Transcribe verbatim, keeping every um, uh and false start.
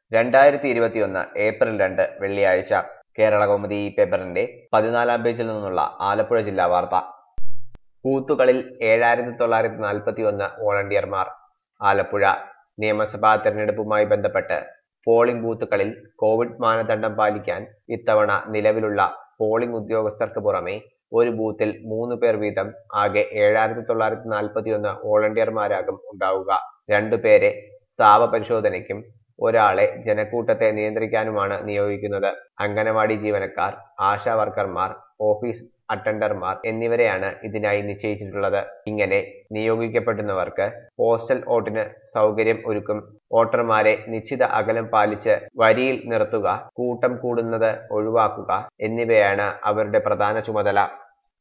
രണ്ടായിരത്തി ഇരുപത്തിയൊന്ന് ഏപ്രിൽ രണ്ട് വെള്ളിയാഴ്ച കേരളകൗമുദി ഈ പേപ്പറിന്റെ പതിനാലാം പേജിൽ നിന്നുള്ള ആലപ്പുഴ ജില്ലാ വാർത്ത. ബൂത്തുകളിൽ ഏഴായിരത്തി തൊള്ളായിരത്തി നാൽപ്പത്തി ഒന്ന് വോളണ്ടിയർമാർ. ആലപ്പുഴ നിയമസഭാ തെരഞ്ഞെടുപ്പുമായി ബന്ധപ്പെട്ട് പോളിംഗ് ബൂത്തുകളിൽ കോവിഡ് മാനദണ്ഡം പാലിക്കാൻ ഇത്തവണ നിലവിലുള്ള പോളിംഗ് ഉദ്യോഗസ്ഥർക്ക് പുറമെ ഒരു ബൂത്തിൽ മൂന്ന് പേർ വീതം ആകെ ഏഴായിരത്തി തൊള്ളായിരത്തി നാൽപ്പത്തി ഒന്ന് വോളണ്ടിയർമാരാകും ഉണ്ടാവുക. രണ്ടുപേരെ താപപരിശോധനയ്ക്കും ഒരാളെ ജനക്കൂട്ടത്തെ നിയന്ത്രിക്കാനുമാണ് നിയോഗിക്കുന്നത്. അംഗനവാടി ജീവനക്കാർ, ആശാ വർക്കർമാർ, ഓഫീസ് അറ്റൻഡർമാർ എന്നിവരെയാണ് ഇതിനായി നിശ്ചയിച്ചിട്ടുള്ളത്. ഇങ്ങനെ നിയോഗിക്കപ്പെടുന്നവർക്ക് പോസ്റ്റൽ വോട്ടിന് സൗകര്യം ഒരുക്കും. വോട്ടർമാരെ നിശ്ചിത അകലം പാലിച്ച് വരിയിൽ നിർത്തുക, കൂട്ടം കൂടുന്നത് ഒഴിവാക്കുക എന്നിവയാണ് അവരുടെ പ്രധാന ചുമതല.